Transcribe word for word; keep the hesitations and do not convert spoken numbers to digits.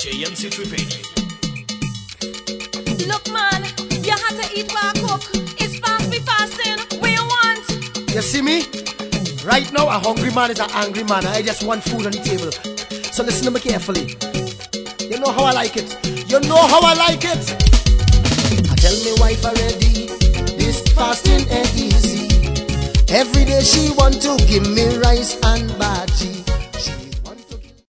J M C Triveni. Look man, you have to eat while cook. It's fast be fasting, we want. You see me? Right now a hungry man is an angry man. I just want food on the table. So listen to me carefully. You know how I like it. You know how I like it. I tell me wife already, this fasting ain't easy. Every day she want to give me